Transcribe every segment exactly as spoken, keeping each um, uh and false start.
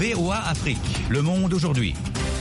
V O A Afrique, le monde aujourd'hui.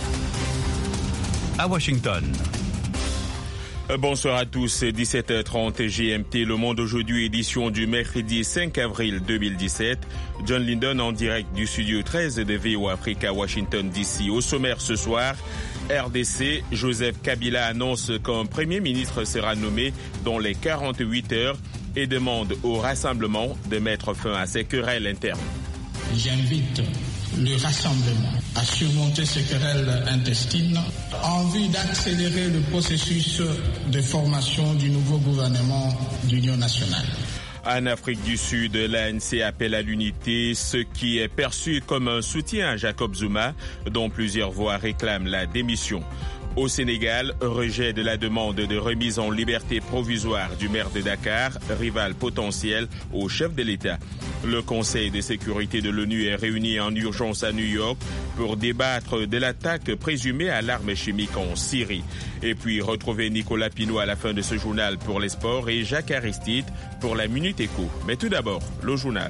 À Washington. Bonsoir à tous, dix-sept heures trente G M T, Le Monde aujourd'hui, édition du mercredi cinq avril deux mille dix-sept. John Linden en direct du studio treize de V O A Afrique à Washington D C. Au sommaire ce soir, R D C, Joseph Kabila annonce qu'un Premier ministre sera nommé dans les quarante-huit heures et demande au rassemblement de mettre fin à ces querelles internes. J'invite le rassemblement à surmonter ces querelles intestines en vue d'accélérer le processus de formation du nouveau gouvernement d'union nationale. En Afrique du Sud, l'A N C appelle à l'unité, ce qui est perçu comme un soutien à Jacob Zuma, dont plusieurs voix réclament la démission. Au Sénégal, rejet de la demande de remise en liberté provisoire du maire de Dakar, rival potentiel au chef de l'État. Le Conseil de sécurité de l'ONU est réuni en urgence à New York pour débattre de l'attaque présumée à l'arme chimique en Syrie. Et puis retrouver Nicolas Pinault à la fin de ce journal pour les sports et Jacques Aristide pour la Minute Éco. Mais tout d'abord, le journal.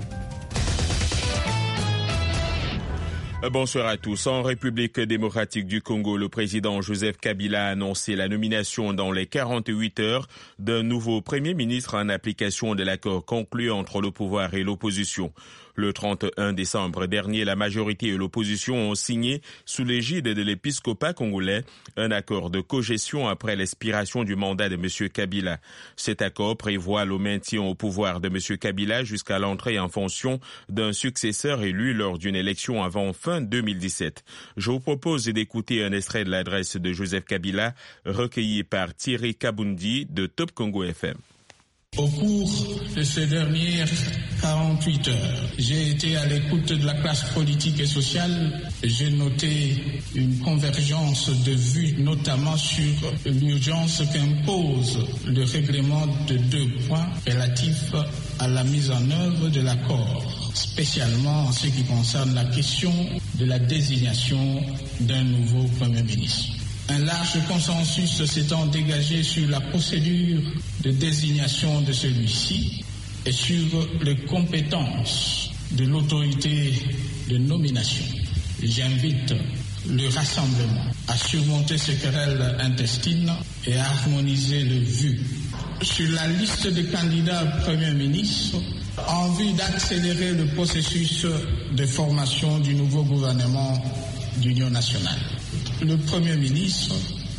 Bonsoir à tous. En République démocratique du Congo, le président Joseph Kabila a annoncé la nomination dans les quarante-huit heures d'un nouveau Premier ministre en application de l'accord conclu entre le pouvoir et l'opposition. Le trente et un décembre dernier, la majorité et l'opposition ont signé, sous l'égide de l'épiscopat congolais, un accord de cogestion après l'expiration du mandat de M. Kabila. Cet accord prévoit le maintien au pouvoir de M. Kabila jusqu'à l'entrée en fonction d'un successeur élu lors d'une élection avant fin deux mille dix-sept. Je vous propose d'écouter un extrait de l'adresse de Joseph Kabila, recueilli par Thierry Kabundi de Top Congo F M. Au cours de ces dernières quarante-huit heures, j'ai été à l'écoute de la classe politique et sociale. J'ai noté une convergence de vues, notamment sur l'urgence qu'impose le règlement de deux points relatifs à la mise en œuvre de l'accord, spécialement en ce qui concerne la question de la désignation d'un nouveau Premier ministre. Un large consensus s'étant dégagé sur la procédure de désignation de celui-ci et sur les compétences de l'autorité de nomination. J'invite le rassemblement à surmonter ces querelles intestines et à harmoniser les vues sur la liste des candidats Premier ministre en vue d'accélérer le processus de formation du nouveau gouvernement d'union nationale. Le Premier ministre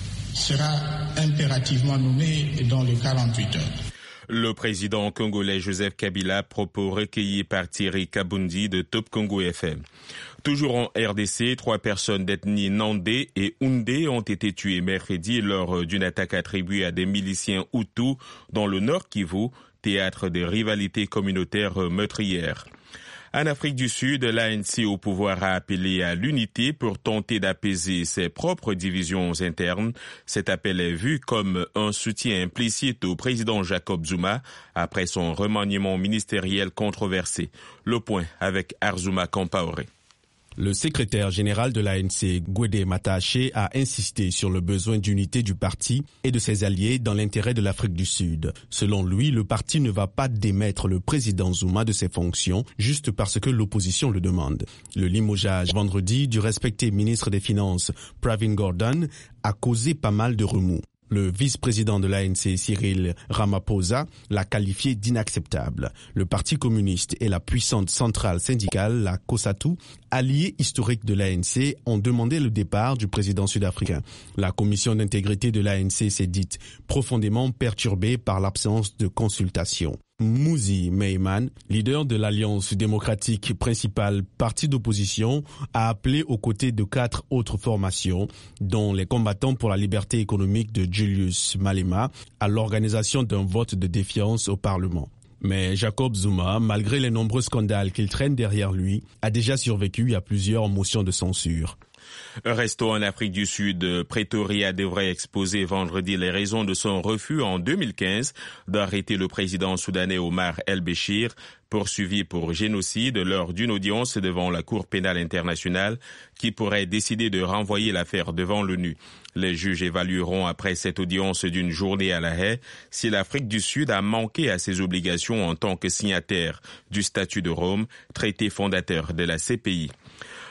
sera impérativement nommé dans les quarante-huit heures. Le président congolais Joseph Kabila, propos recueillis par Thierry Kabundi de Top Congo F M. Toujours en R D C, trois personnes d'ethnie Nandé et Houndé ont été tuées mercredi lors d'une attaque attribuée à des miliciens Hutus dans le Nord Kivu, théâtre de rivalités communautaires meurtrières. En Afrique du Sud, l'A N C au pouvoir a appelé à l'unité pour tenter d'apaiser ses propres divisions internes. Cet appel est vu comme un soutien implicite au président Jacob Zuma après son remaniement ministériel controversé. Le point avec Arzouma Kampaoré. Le secrétaire général de l'A N C, Gwede Mataché, a insisté sur le besoin d'unité du parti et de ses alliés dans l'intérêt de l'Afrique du Sud. Selon lui, le parti ne va pas démettre le président Zuma de ses fonctions juste parce que l'opposition le demande. Le limogeage vendredi du respecté ministre des Finances, Pravin Gordhan, a causé pas mal de remous. Le vice-président de l'A N C, Cyril Ramaphosa, l'a qualifié d'inacceptable. Le Parti communiste et la puissante centrale syndicale, la COSATU, alliés historiques de l'A N C, ont demandé le départ du président sud-africain. La commission d'intégrité de l'A N C s'est dite profondément perturbée par l'absence de consultation. Mouzi Meiman, leader de l'Alliance démocratique, principal parti d'opposition, a appelé aux côtés de quatre autres formations, dont les combattants pour la liberté économique de Julius Malema, à l'organisation d'un vote de défiance au Parlement. Mais Jacob Zuma, malgré les nombreux scandales qu'il traîne derrière lui, a déjà survécu à plusieurs motions de censure. Restons en Afrique du Sud. Pretoria devrait exposer vendredi les raisons de son refus en deux mille quinze d'arrêter le président soudanais Omar el-Béchir, poursuivi pour génocide lors d'une audience devant la Cour pénale internationale qui pourrait décider de renvoyer l'affaire devant l'ONU. Les juges évalueront après cette audience d'une journée à La Haye si l'Afrique du Sud a manqué à ses obligations en tant que signataire du statut de Rome, traité fondateur de la C P I.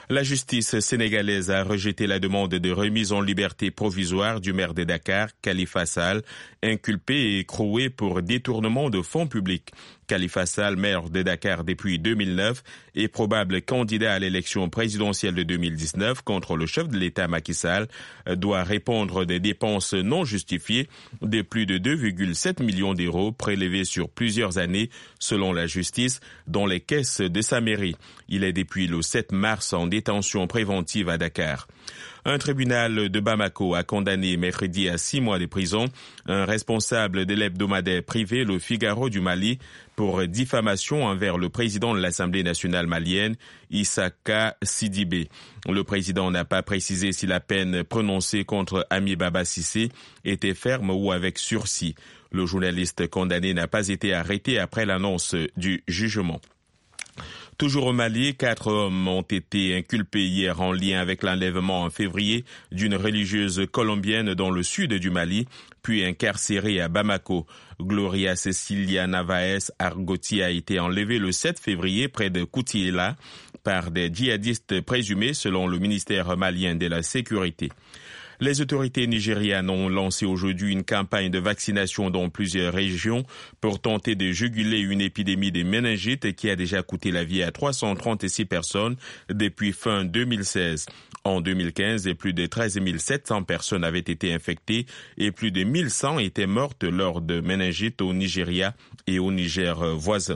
La justice sénégalaise a rejeté la demande de remise en liberté provisoire du maire de Dakar, Khalifa Sall, inculpé et écroué pour détournement de fonds publics. Khalifa Sall, maire de Dakar depuis deux mille neuf, est probable candidat à l'élection présidentielle de deux mille dix-neuf contre le chef de l'État Macky Sall, doit répondre des dépenses non justifiées de plus de deux virgule sept millions d'euros prélevés sur plusieurs années, selon la justice, dans les caisses de sa mairie. Il est depuis le sept mars en détention préventive à Dakar. Un tribunal de Bamako a condamné mercredi à six mois de prison un responsable de l'hebdomadaire privé Le Figaro du Mali pour diffamation envers le président de l'Assemblée nationale malienne, Issaka Sidibé. Le président n'a pas précisé si la peine prononcée contre Ami Baba Cissé était ferme ou avec sursis. Le journaliste condamné n'a pas été arrêté après l'annonce du jugement. Toujours au Mali, quatre hommes ont été inculpés hier en lien avec l'enlèvement en février d'une religieuse colombienne dans le sud du Mali, puis incarcérée à Bamako. Gloria Cecilia Navaes Argoti a été enlevée le sept février près de Koutiela par des djihadistes présumés selon le ministère malien de la Sécurité. Les autorités nigérianes ont lancé aujourd'hui une campagne de vaccination dans plusieurs régions pour tenter de juguler une épidémie de méningite qui a déjà coûté la vie à trois cent trente-six personnes depuis fin deux mille seize. En deux mille quinze, plus de treize mille sept cents personnes avaient été infectées et plus de mille cent étaient mortes lors de méningite au Nigeria et au Niger voisin.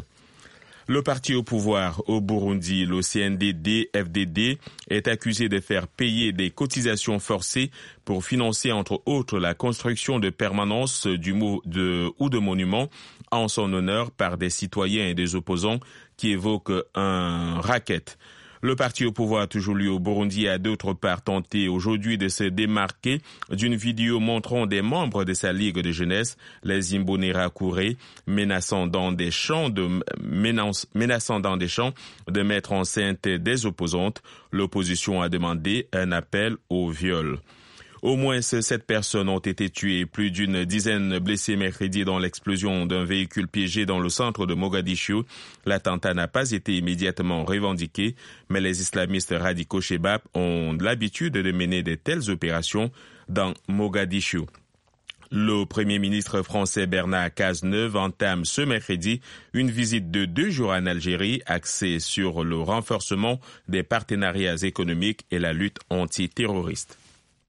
Le parti au pouvoir au Burundi, le C N D D F D D, est accusé de faire payer des cotisations forcées pour financer entre autres la construction de permanences du mou- de, ou de monuments en son honneur par des citoyens et des opposants qui évoquent un racket. Le parti au pouvoir, toujours lui au Burundi, a d'autre part tenté aujourd'hui de se démarquer d'une vidéo montrant des membres de sa ligue de jeunesse, les Imbonerakure, menaçant dans des champs de, menace, menaçant dans des champs de mettre enceinte des opposantes. L'opposition a demandé un appel au viol. Au moins sept personnes ont été tuées, plus d'une dizaine blessées mercredi dans l'explosion d'un véhicule piégé dans le centre de Mogadiscio. L'attentat n'a pas été immédiatement revendiqué, mais les islamistes radicaux Shebab ont l'habitude de mener de telles opérations dans Mogadiscio. Le Premier ministre français Bernard Cazeneuve entame ce mercredi une visite de deux jours en Algérie axée sur le renforcement des partenariats économiques et la lutte antiterroriste.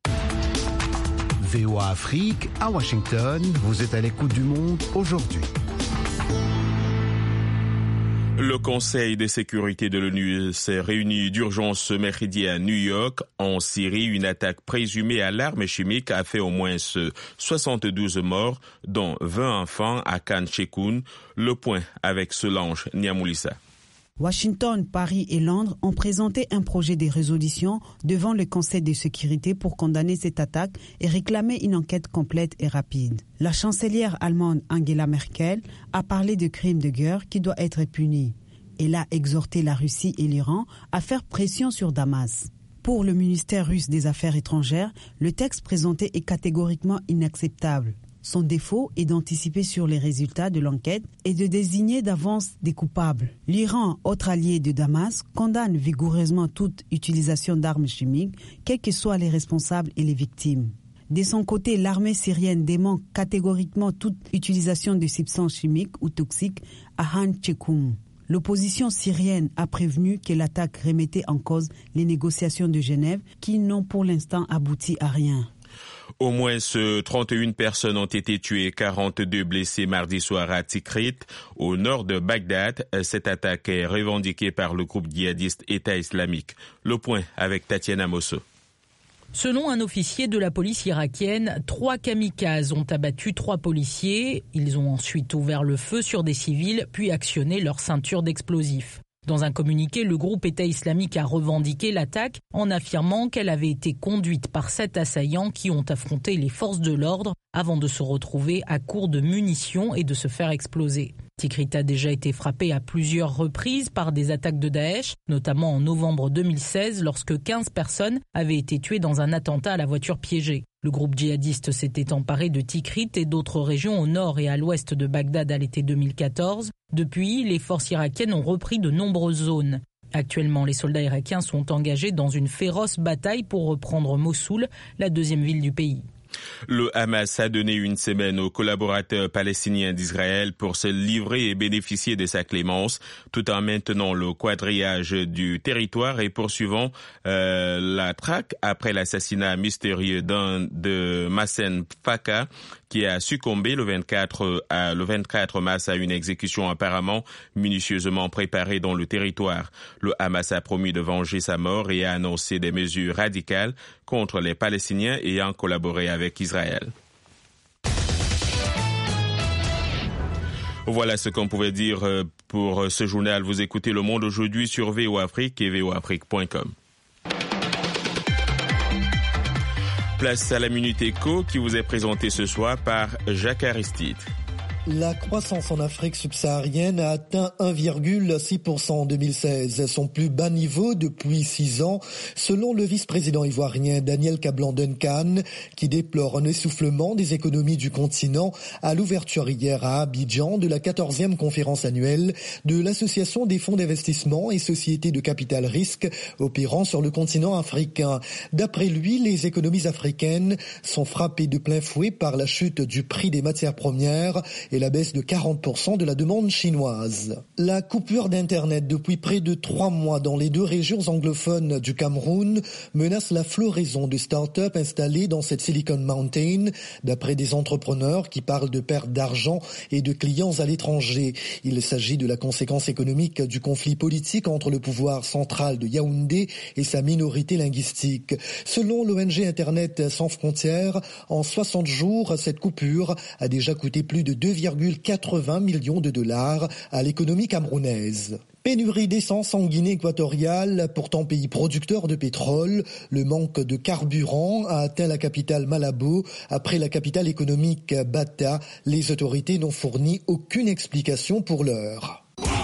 V O A Afrique, à Washington, vous êtes à l'écoute du monde aujourd'hui. Le Conseil de sécurité de l'ONU s'est réuni d'urgence ce mercredi à New York. En Syrie, une attaque présumée à l'arme chimique a fait au moins soixante-douze morts, dont vingt enfants à Khan Cheikhoun. Le point avec Solange Niamoulissa. Washington, Paris et Londres ont présenté un projet de résolution devant le Conseil de sécurité pour condamner cette attaque et réclamer une enquête complète et rapide. La chancelière allemande Angela Merkel a parlé de crimes de guerre qui doivent être punis. Elle a exhorté la Russie et l'Iran à faire pression sur Damas. Pour le ministère russe des Affaires étrangères, le texte présenté est catégoriquement inacceptable. Son défaut est d'anticiper sur les résultats de l'enquête et de désigner d'avance des coupables. L'Iran, autre allié de Damas, condamne vigoureusement toute utilisation d'armes chimiques, quels que soient les responsables et les victimes. De son côté, l'armée syrienne dément catégoriquement toute utilisation de substances chimiques ou toxiques à Khan Cheikhoun. L'opposition syrienne a prévenu que l'attaque remettait en cause les négociations de Genève qui n'ont pour l'instant abouti à rien. Au moins trente et une personnes ont été tuées et quarante-deux blessées mardi soir à Tikrit, au nord de Bagdad. Cette attaque est revendiquée par le groupe djihadiste État islamique. Le point avec Tatiana Mosso. Selon un officier de la police irakienne, trois kamikazes ont abattu trois policiers. Ils ont ensuite ouvert le feu sur des civils, puis actionné leur ceinture d'explosifs. Dans un communiqué, le groupe État islamique a revendiqué l'attaque en affirmant qu'elle avait été conduite par sept assaillants qui ont affronté les forces de l'ordre avant de se retrouver à court de munitions et de se faire exploser. Tikrit a déjà été frappé à plusieurs reprises par des attaques de Daesh, notamment en novembre deux mille seize lorsque quinze personnes avaient été tuées dans un attentat à la voiture piégée. Le groupe djihadiste s'était emparé de Tikrit et d'autres régions au nord et à l'ouest de Bagdad à l'été deux mille quatorze. Depuis, les forces irakiennes ont repris de nombreuses zones. Actuellement, les soldats irakiens sont engagés dans une féroce bataille pour reprendre Mossoul, la deuxième ville du pays. Le Hamas a donné une semaine aux collaborateurs palestiniens d'Israël pour se livrer et bénéficier de sa clémence, tout en maintenant le quadrillage du territoire et poursuivant euh, la traque après l'assassinat mystérieux d'un de Massen Faka, qui a succombé le vingt-quatre, à, le vingt-quatre mars à une exécution apparemment minutieusement préparée dans le territoire. Le Hamas a promis de venger sa mort et a annoncé des mesures radicales contre les Palestiniens ayant collaboré avec Israël. Voilà ce qu'on pouvait dire pour ce journal. Vous écoutez Le Monde aujourd'hui sur V O Afrique et v o afrique point com. Place à la Minute Éco qui vous est présentée ce soir par Jacques Aristide. La croissance en Afrique subsaharienne a atteint un virgule six pour cent en deux mille seize, son plus bas niveau depuis six ans, selon le vice-président ivoirien Daniel Kablan-Duncan, qui déplore un essoufflement des économies du continent à l'ouverture hier à Abidjan de la quatorzième conférence annuelle de l'Association des fonds d'investissement et sociétés de capital risque opérant sur le continent africain. D'après lui, les économies africaines sont frappées de plein fouet par la chute du prix des matières premières et la baisse de quarante pour cent de la demande chinoise. La coupure d'Internet depuis près de trois mois dans les deux régions anglophones du Cameroun menace la floraison de start-up installées dans cette Silicon Mountain, d'après des entrepreneurs qui parlent de perte d'argent et de clients à l'étranger. Il s'agit de la conséquence économique du conflit politique entre le pouvoir central de Yaoundé et sa minorité linguistique. Selon l'O N G Internet sans frontières, en soixante jours, cette coupure a déjà coûté plus de deux virgule quatre-vingts millions de dollars à l'économie camerounaise. Pénurie d'essence en Guinée équatoriale, pourtant pays producteur de pétrole. Le manque de carburant a atteint la capitale Malabo. Après la capitale économique Bata, les autorités n'ont fourni aucune explication pour l'heure.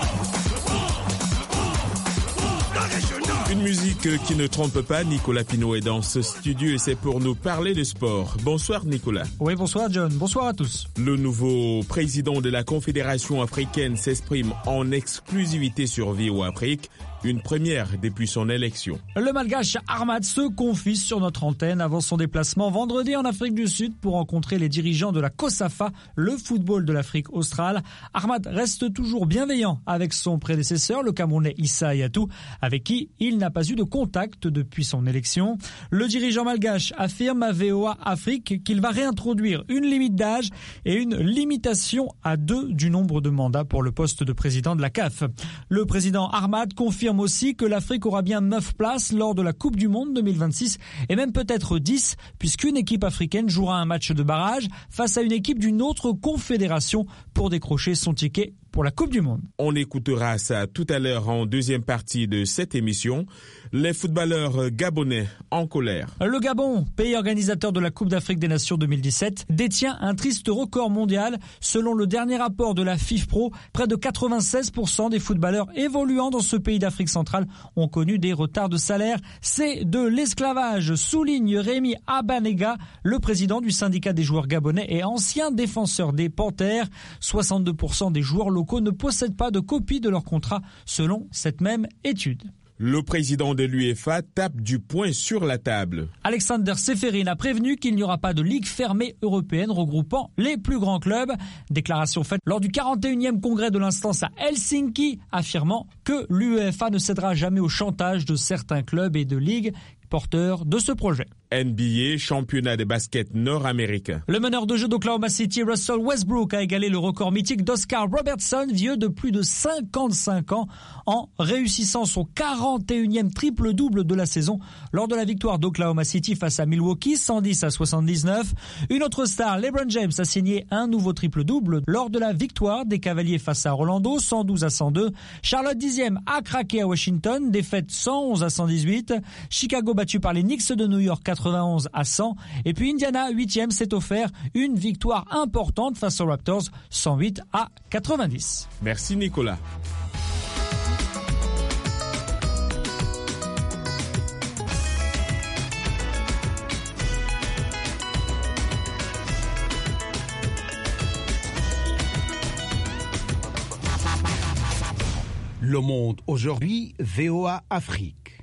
Une musique qui ne trompe pas, Nicolas Pinault est dans ce studio et c'est pour nous parler de sport. Bonsoir Nicolas. Oui, bonsoir John, bonsoir à tous. Le nouveau président de la Confédération africaine s'exprime en exclusivité sur V O Afrique. Une première depuis son élection. Le Malgache Ahmad se confie sur notre antenne avant son déplacement vendredi en Afrique du Sud pour rencontrer les dirigeants de la COSAFA, le football de l'Afrique australe. Ahmad reste toujours bienveillant avec son prédécesseur, le Camerounais Issa Hayatou, avec qui il n'a pas eu de contact depuis son élection. Le dirigeant malgache affirme à V O A Afrique qu'il va réintroduire une limite d'âge et une limitation à deux du nombre de mandats pour le poste de président de la C A F. Le président Ahmad confirme aussi que l'Afrique aura bien neuf places lors de la Coupe du Monde deux mille vingt-six et même peut-être dix puisqu'une équipe africaine jouera un match de barrage face à une équipe d'une autre confédération pour décrocher son ticket pour la Coupe du Monde. On écoutera ça tout à l'heure en deuxième partie de cette émission. Les footballeurs gabonais en colère. Le Gabon, pays organisateur de la Coupe d'Afrique des Nations deux mille dix-sept, détient un triste record mondial. Selon le dernier rapport de la FIFPro, près de quatre-vingt-seize pour cent des footballeurs évoluant dans ce pays d'Afrique centrale ont connu des retards de salaire. C'est de l'esclavage, souligne Rémi Abanega, le président du syndicat des joueurs gabonais et ancien défenseur des Panthères. soixante-deux pour cent des joueurs locaux ne possèdent pas de copie de leur contrat, selon cette même étude. Le président de l'U E F A tape du poing sur la table. Alexander Seferin a prévenu qu'il n'y aura pas de ligue fermée européenne regroupant les plus grands clubs. Déclaration faite lors du quarante et unième congrès de l'instance à Helsinki, affirmant que l'U E F A ne cédera jamais au chantage de certains clubs et de ligues porteurs de ce projet. N B A, championnat de basket nord-américain. Le meneur de jeu d'Oklahoma City, Russell Westbrook, a égalé le record mythique d'Oscar Robertson, vieux de plus de cinquante-cinq ans, en réussissant son quarante et unième triple-double de la saison lors de la victoire d'Oklahoma City face à Milwaukee, cent dix à soixante-dix-neuf. Une autre star, LeBron James, a signé un nouveau triple-double lors de la victoire des Cavaliers face à Orlando, cent douze à cent deux. Charlotte dixième a craqué à Washington, défaite cent onze à cent dix-huit. Chicago battu par les Knicks de New York, quatre-vingt-onze à cent. Et puis Indiana, huitième, s'est offert une victoire importante face aux Raptors, cent huit à quatre-vingt-dix. Merci Nicolas. Le Monde aujourd'hui, V O A Afrique.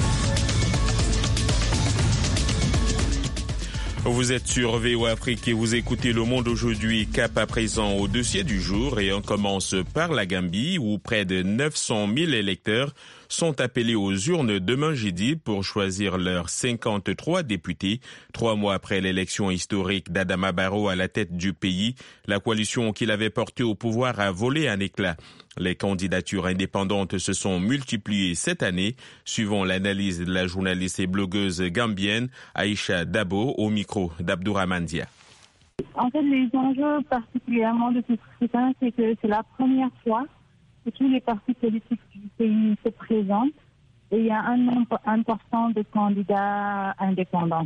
Vous êtes sur V O A Afrique et vous écoutez Le Monde aujourd'hui. Cap à présent au dossier du jour et on commence par la Gambie où près de neuf cent mille électeurs sont appelés aux urnes demain jeudi pour choisir leurs cinquante-trois députés. Trois mois après l'élection historique d'Adama Barrow à la tête du pays, la coalition qu'il avait portée au pouvoir a volé un éclat. Les candidatures indépendantes se sont multipliées cette année, suivant l'analyse de la journaliste et blogueuse gambienne Aïcha Dabo au micro d'Abdourahmane Dia. En fait, les enjeux particulièrement de ce scrutin, c'est que c'est la première fois que tous les partis politiques du pays se présentent et il y a un nombre important de candidats indépendants.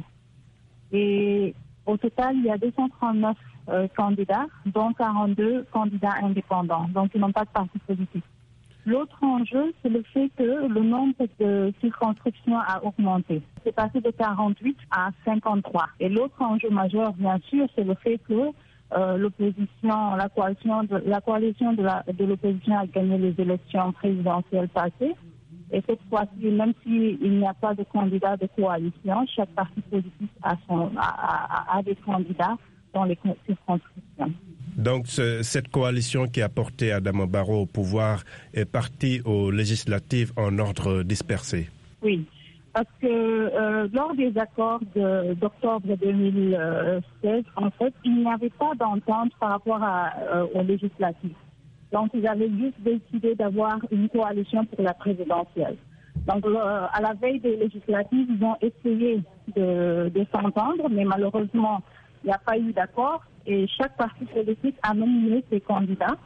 Et au total, il y a deux cent trente-neuf euh, candidats, dont quarante-deux candidats indépendants, donc ils n'ont pas de parti politique. L'autre enjeu, c'est le fait que le nombre de circonscriptions a augmenté. C'est passé de quarante-huit à cinquante-trois. Et l'autre enjeu majeur, bien sûr, c'est le fait que euh, l'opposition, la coalition, de, la coalition de, la, de l'opposition a gagné les élections présidentielles passées. Et cette fois-ci, même s'il n'y a pas de candidat de coalition, chaque parti politique a, son, a, a, a des candidats dans les circonscriptions. Donc, ce, cette coalition qui a porté Adama Barrow au pouvoir est partie aux législatives en ordre dispersé. Oui, parce que euh, lors des accords de, d'octobre deux mille seize, en fait, il n'y avait pas d'entente par rapport à, euh, aux législatives. Donc, ils avaient juste décidé d'avoir une coalition pour la présidentielle. Donc, euh, à la veille des législatives, ils ont essayé de, de s'entendre, mais malheureusement, il n'y a pas eu d'accord. Et chaque parti politique a nominé ses candidats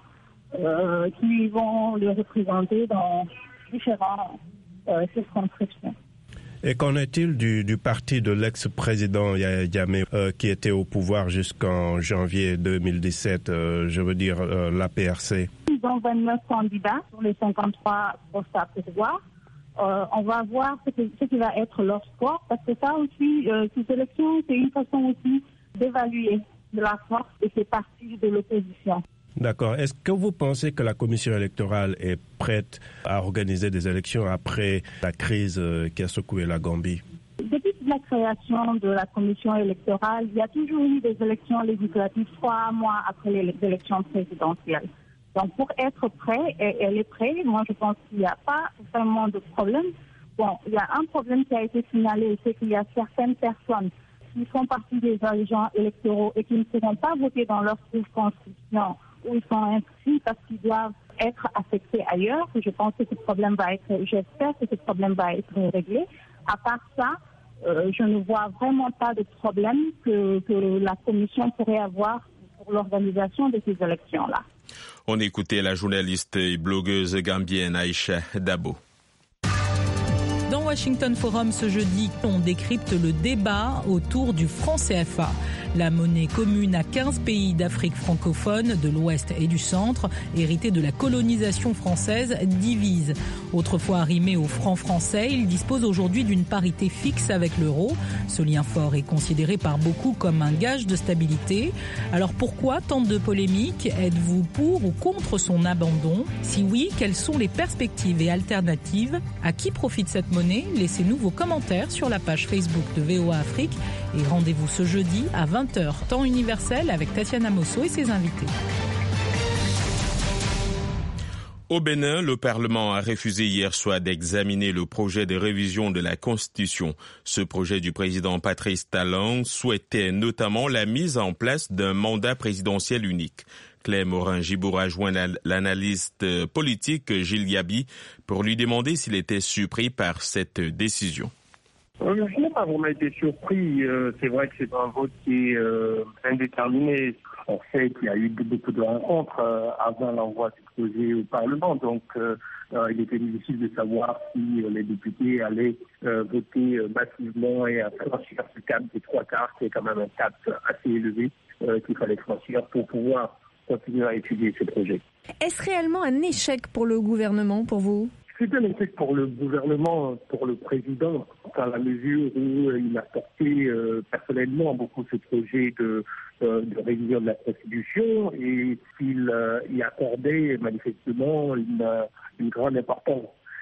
euh, qui vont le représenter dans différentes euh, circonscriptions. Et qu'en est-il du, du parti de l'ex-président Yahya Jammeh euh, qui était au pouvoir jusqu'en janvier deux mille dix-sept, euh, je veux dire euh, l'A P R C? Ils ont vingt-neuf candidats sur les cinquante-trois postes à pourvoir. Euh, on va voir ce, que, ce qui va être leur score, parce que ça aussi, euh, ces élections, c'est une façon aussi d'évaluer de la force de ces partis de l'opposition. D'accord. Est-ce que vous pensez que la commission électorale est prête à organiser des élections après la crise qui a secoué la Gambie? Depuis la création de la commission électorale, il y a toujours eu des élections législatives trois mois après les élections présidentielles. Donc pour être prêt, et elle est prête, moi je pense qu'il n'y a pas vraiment de problème. Bon, il y a un problème qui a été signalé, c'est qu'il y a certaines personnes qui font partie des agents électoraux et qui ne pourront pas voter dans leur circonscription où ils sont inscrits parce qu'ils doivent être affectés ailleurs. Je pense que ce problème va être, j'espère que ce problème va être réglé. À part ça, euh, je ne vois vraiment pas de problème que, que la commission pourrait avoir pour l'organisation de ces élections-là. On écoutait la journaliste et blogueuse gambienne Aïcha Dabo. Dans Washington Forum ce jeudi, on décrypte le débat autour du franc C F A. La monnaie commune à quinze pays d'Afrique francophone, de l'Ouest et du Centre, héritée de la colonisation française, divise. Autrefois arrimé au franc français, il dispose aujourd'hui d'une parité fixe avec l'euro. Ce lien fort est considéré par beaucoup comme un gage de stabilité. Alors pourquoi tant de polémiques? Êtes-vous pour ou contre son abandon? Si oui, quelles sont les perspectives et alternatives? À qui profite cette monnaie? Laissez-nous vos commentaires sur la page Facebook de V O A Afrique et rendez-vous ce jeudi à vingt heures, temps universel, avec Tatiana Mosso et ses invités. Au Bénin, le Parlement a refusé hier soir d'examiner le projet de révision de la Constitution. Ce projet du président Patrice Talon souhaitait notamment la mise en place d'un mandat présidentiel unique. Claire Morin-Gibour a joint l'analyste politique Gilles Yabi pour lui demander s'il était surpris par cette décision. Je n'ai pas vraiment été surpris. Euh, c'est vrai que c'est un vote qui est euh, indéterminé. On sait qu'il y a eu beaucoup de rencontres euh, avant l'envoi du projet au Parlement. Donc, euh, euh, il était difficile de savoir si euh, les députés allaient euh, voter euh, massivement et à franchir ce cap des trois quarts, qui est quand même un cap assez élevé euh, qu'il fallait franchir pour pouvoir continuer à étudier ce projet. Est-ce réellement un échec pour le gouvernement, pour vous ? C'est un échec pour le gouvernement, pour le président, dans la mesure où il a porté euh, personnellement beaucoup ce projet de, euh, de révision de la Constitution et qu'il euh, y accordait manifestement une, une grande importance.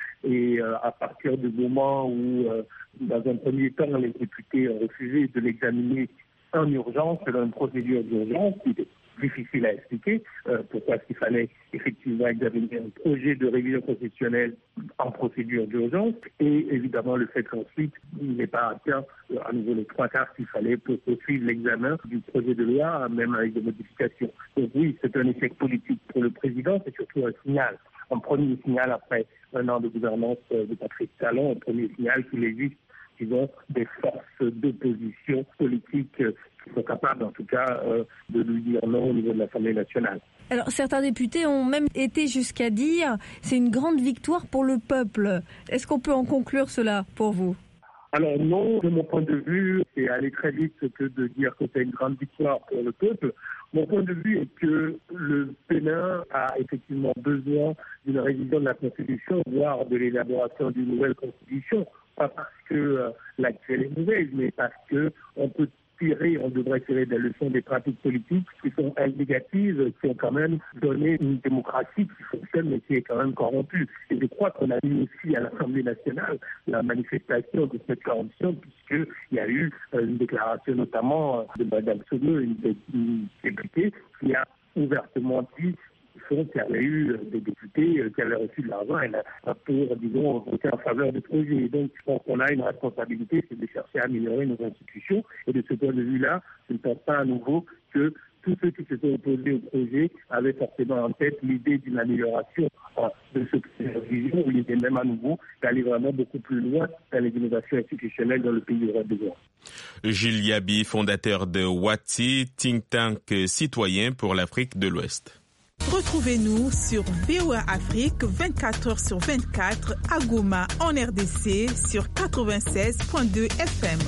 Et euh, à partir du moment où, euh, dans un premier temps, les députés ont refusé de l'examiner en urgence, selon une procédure d'urgence, qui est difficile à expliquer, euh, pourquoi est-ce qu'il fallait effectivement examiner un projet de révision constitutionnelle en procédure d'urgence, et évidemment le fait qu'ensuite il n'est pas atteint euh, à nouveau les trois quarts qu'il fallait pour poursuivre l'examen du projet de loi, même avec des modifications. Donc oui, c'est un échec politique pour le président, c'est surtout un signal, un premier signal après un an de gouvernance de Patrice Talon, un premier signal qu'il existe, disons, des forces d'opposition politique qui sont capables, en tout cas, euh, de lui dire non au niveau de l'Assemblée nationale. Alors, certains députés ont même été jusqu'à dire « c'est une grande victoire pour le peuple ». Est-ce qu'on peut en conclure cela pour vous ? Alors non, de mon point de vue, c'est aller très vite que de dire que c'est une grande victoire pour le peuple. Mon point de vue est que le Bénin a effectivement besoin d'une révision de la Constitution, voire de l'élaboration d'une nouvelle Constitution. Pas parce que euh, l'actuelle est mauvaise, mais parce que on peut tirer, on devrait tirer des leçons des pratiques politiques qui sont négatives, qui ont quand même donné une démocratie qui fonctionne, mais qui est quand même corrompue. Et je crois qu'on a vu aussi à l'Assemblée nationale la manifestation de cette corruption, puisqu'il y a eu une déclaration notamment de Mme Sodo, une, une députée, qui a ouvertement dit qu'il y avait eu des députés qui avaient reçu de l'argent pour, disons, voter en faveur du projet. Et donc, je pense qu'on a une responsabilité, c'est de chercher à améliorer nos institutions. Et de ce point de vue-là, je ne pense pas à nouveau que tous ceux qui se sont opposés au projet avaient forcément en tête l'idée d'une amélioration de ce vision, où il était même à nouveau d'aller vraiment beaucoup plus loin dans les innovations institutionnelles dans le pays aurait besoin. Gilles Yabi, fondateur de Wati, think tank citoyen pour l'Afrique de l'Ouest. Retrouvez-nous sur V O A Afrique vingt-quatre heures sur vingt-quatre à Goma en R D C sur quatre-vingt-seize virgule deux F M.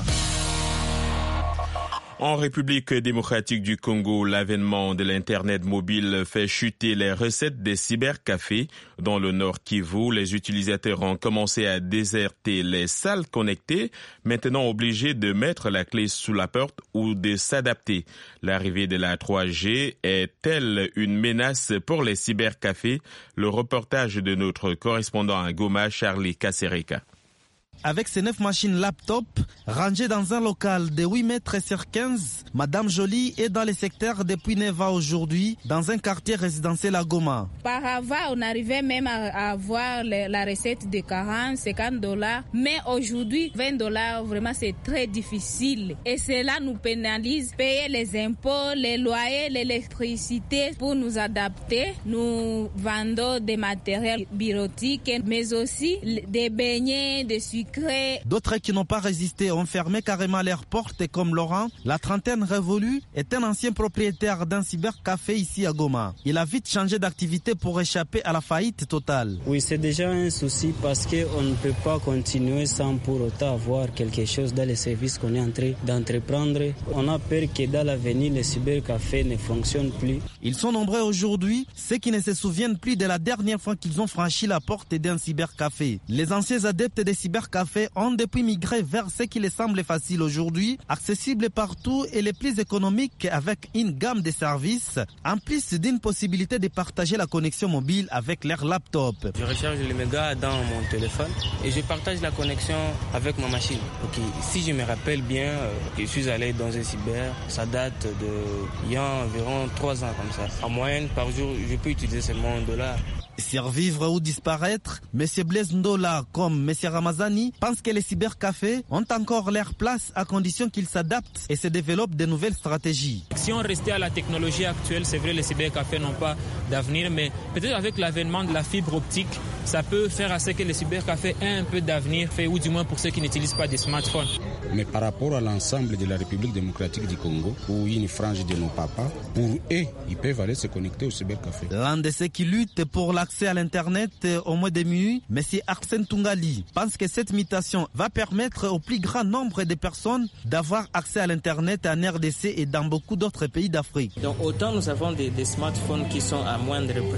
En République démocratique du Congo, l'avènement de l'Internet mobile fait chuter les recettes des cybercafés. Dans le Nord Kivu, les utilisateurs ont commencé à déserter les salles connectées, maintenant obligés de mettre la clé sous la porte ou de s'adapter. L'arrivée de la trois G est-elle une menace pour les cybercafés? Le reportage de notre correspondant à Goma, Charlie Kasereka. Avec ses neuf machines laptop rangées dans un local de huit mètres sur quinze, Madame Jolie est dans le secteur depuis neuf ans aujourd'hui, dans un quartier résidentiel à Goma. Par avant, on arrivait même à avoir la recette de quarante, cinquante dollars, mais aujourd'hui, vingt dollars, vraiment c'est très difficile. Et cela nous pénalise, payer les impôts, les loyers, l'électricité pour nous adapter. Nous vendons des matériels bureautiques, mais aussi des beignets, des sucres. D'autres qui n'ont pas résisté ont fermé carrément leurs portes, comme Laurent, la trentaine révolue, est un ancien propriétaire d'un cybercafé ici à Goma. Il a vite changé d'activité pour échapper à la faillite totale. Oui, c'est déjà un souci parce qu'on ne peut pas continuer sans pour autant avoir quelque chose dans les services qu'on est en train d'entreprendre. On a peur que dans l'avenir, les cybercafés ne fonctionnent plus. Ils sont nombreux aujourd'hui, ceux qui ne se souviennent plus de la dernière fois qu'ils ont franchi la porte d'un cybercafé. Les anciens adeptes des cybercafés ont depuis migré vers ce qui les semble facile aujourd'hui, accessible partout et les plus économiques avec une gamme de services, en plus d'une possibilité de partager la connexion mobile avec leur laptop. Je recharge les mégas dans mon téléphone et je partage la connexion avec ma machine. Okay. Si je me rappelle bien, euh, je suis allé dans un cyber, ça date de il y a environ trois ans comme ça. En moyenne, par jour, je peux utiliser seulement un dollar. Survivre ou disparaître, M. Blaise Ndola comme M. Ramazani pensent que les cybercafés ont encore leur place à condition qu'ils s'adaptent et se développent de nouvelles stratégies. Si on restait à la technologie actuelle, c'est vrai les cybercafés n'ont pas d'avenir, mais peut-être avec l'avènement de la fibre optique, ça peut faire à ce que les cybercafés aient un peu d'avenir, ou du moins pour ceux qui n'utilisent pas des smartphones. Mais par rapport à l'ensemble de la République démocratique du Congo, ou une frange de nos papas, pour eux, ils peuvent aller se connecter au cybercafé. L'un de ceux qui luttent pour la Accès à l'Internet au mois de mai, M. Arsène Tungali pense que cette mutation va permettre au plus grand nombre de personnes d'avoir accès à l'Internet en R D C et dans beaucoup d'autres pays d'Afrique. Donc autant nous avons des, des smartphones qui sont à moindre prix,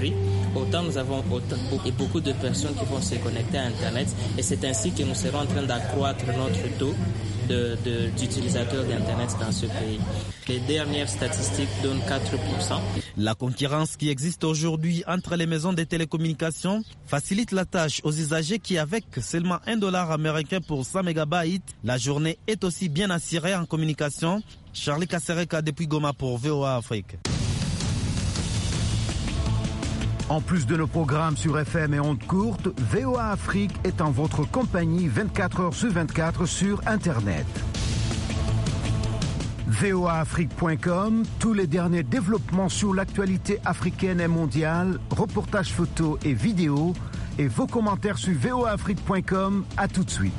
autant nous avons autant, et beaucoup de personnes qui vont se connecter à Internet et c'est ainsi que nous serons en train d'accroître notre taux de, de, d'utilisateurs d'Internet dans ce pays. Les dernières statistiques donnent quatre pour cent. La concurrence qui existe aujourd'hui entre les maisons de télécommunications facilite la tâche aux usagers qui, avec seulement un dollar américain pour cent mégabytes, la journée est aussi bien assurée en communication. Charlie Kassereka depuis Goma pour V O A Afrique. En plus de nos programmes sur F M et ondes courtes, V O A Afrique est en votre compagnie vingt-quatre heures sur vingt-quatre sur Internet. V O A Afrique point com, tous les derniers développements sur l'actualité africaine et mondiale, reportages photos et vidéos, et vos commentaires sur V O A Afrique point com. À tout de suite.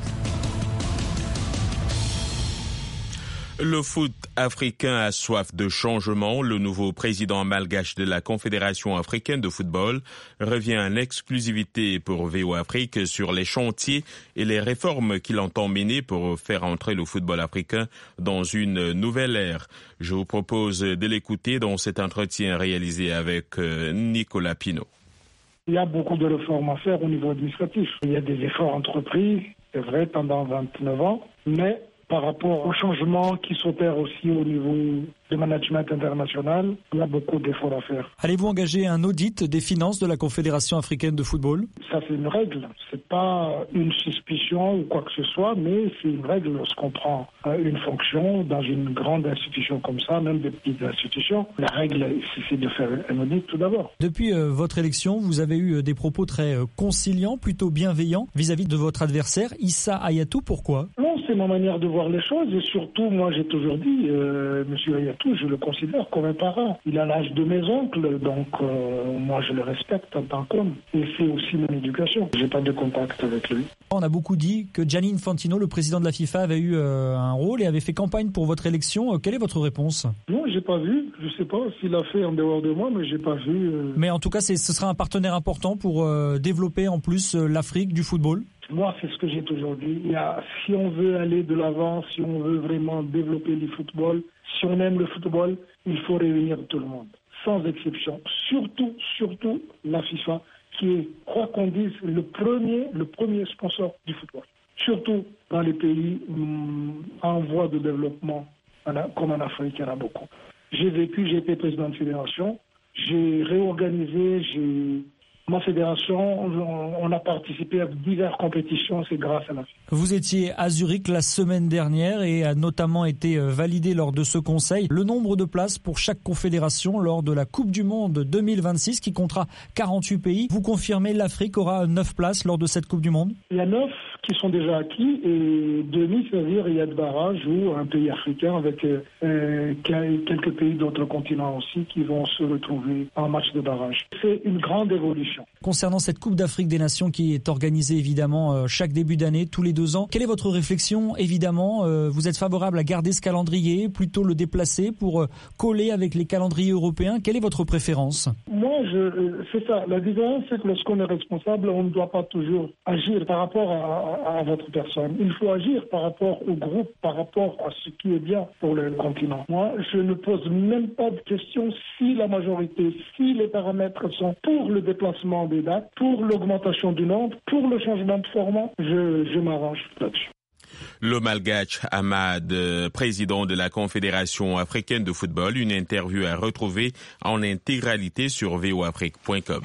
Le foot africain a soif de changement. Le nouveau président malgache de la Confédération africaine de football revient en exclusivité pour V O Afrique sur les chantiers et les réformes qu'il entend mener pour faire entrer le football africain dans une nouvelle ère. Je vous propose de l'écouter dans cet entretien réalisé avec Nicolas Pinault. Il y a beaucoup de réformes à faire au niveau administratif. Il y a des efforts entrepris, c'est vrai, pendant vingt-neuf ans, mais par rapport aux changements qui s'opèrent aussi au niveau du management international, il y a beaucoup d'efforts à faire. Allez-vous engager un audit des finances de la Confédération africaine de football ? Ça, c'est une règle. C'est pas une suspicion ou quoi que ce soit, mais c'est une règle lorsqu'on prend une fonction dans une grande institution comme ça, même des petites institutions. La règle, c'est de faire un audit tout d'abord. Depuis euh, votre élection, vous avez eu des propos très euh, conciliants, plutôt bienveillants vis-à-vis de votre adversaire, Issa Hayatou. Pourquoi ? Non, c'est ma manière de voir les choses et surtout, moi, j'ai toujours dit, euh, M. Hayatou, je le considère comme un parent. Il a l'âge de mes oncles, donc euh, moi, je le respecte en tant qu'homme. Et c'est aussi mon éducation. J'ai pas de contact avec lui. On a beaucoup dit que Gianni Infantino, le président de la FIFA, avait eu euh, un rôle et avait fait campagne pour votre élection. Quelle est votre réponse ? Non, j'ai pas vu. Je sais pas s'il a fait en dehors de moi, mais j'ai pas vu. Euh... Mais en tout cas, c'est, ce sera un partenaire important pour euh, développer en plus euh, l'Afrique du football. Moi, c'est ce que j'ai toujours dit. Il y a, si on veut aller de l'avant, si on veut vraiment développer le football, si on aime le football, il faut réunir tout le monde, sans exception. Surtout, surtout la FIFA, qui est, quoi qu'on dise, le premier, le premier sponsor du football. Surtout dans les pays hum, en voie de développement, comme en Afrique, il y en a beaucoup. J'ai vécu, j'ai été président de fédération, j'ai réorganisé, j'ai... Ma fédération, on a participé à diverses compétitions, c'est grâce à la FIFA. Vous étiez à Zurich la semaine dernière et a notamment été validé lors de ce conseil le nombre de places pour chaque confédération lors de la Coupe du Monde deux mille vingt-six qui comptera quarante-huit pays. Vous confirmez l'Afrique aura neuf places lors de cette Coupe du Monde ? Il y a neuf qui sont déjà acquis et demi, c'est-à-dire il y a de barrage ou un pays africain avec euh, quelques pays d'autres continents aussi qui vont se retrouver en match de barrage. C'est une grande évolution. Concernant cette Coupe d'Afrique des Nations qui est organisée évidemment euh, chaque début d'année, tous les deux ans, quelle est votre réflexion ? Évidemment, euh, vous êtes favorable à garder ce calendrier, plutôt le déplacer pour euh, coller avec les calendriers européens. Quelle est votre préférence ? Moi, je, euh, c'est ça. La différence, c'est que lorsqu'on est responsable, on ne doit pas toujours agir par rapport à, à, à votre personne. Il faut agir par rapport au groupe, par rapport à ce qui est bien pour le continent. Moi, je ne pose même pas de question si la majorité, si les paramètres sont pour le déplacement des dates, pour l'augmentation du nombre, pour le changement de format, je, je m'arrange là-dessus. Le Malgache Ahmad, président de la Confédération africaine de football, une interview à retrouver en intégralité sur v o afrique point com.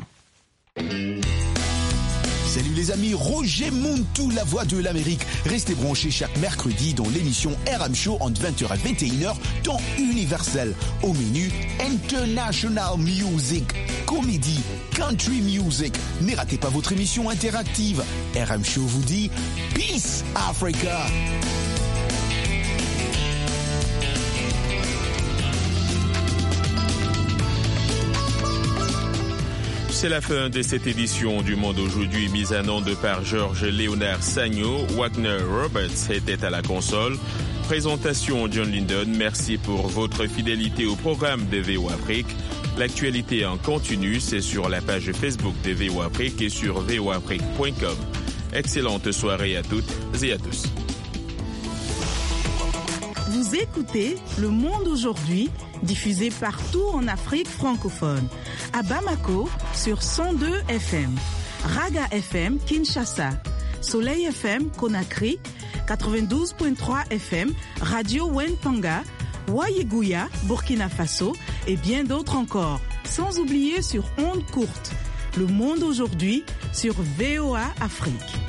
Salut les amis, Roger Montou, la voix de l'Amérique. Restez branchés chaque mercredi dans l'émission R M Show entre vingt heures et vingt et une heures, temps universel. Au menu, International Music, comédie, country music. Ne ratez pas votre émission interactive. R M Show vous dit Peace Africa. C'est la fin de cette édition du Monde aujourd'hui, mise en onde par Georges Léonard Sagno. Wagner Roberts était à la console. Présentation John Lindon. Merci pour votre fidélité au programme de V O Afrique. L'actualité en continu, c'est sur la page Facebook de V O Afrique et sur v o afrique point com. Excellente soirée à toutes et à tous. Vous écoutez Le Monde aujourd'hui diffusée partout en Afrique francophone. À Bamako, sur cent deux F M. Raga F M, Kinshasa. Soleil F M, Conakry. quatre-vingt-douze virgule trois F M, Radio Wentanga. Wayeguya, Burkina Faso et bien d'autres encore. Sans oublier sur ondes courtes. Le monde aujourd'hui sur V O A Afrique.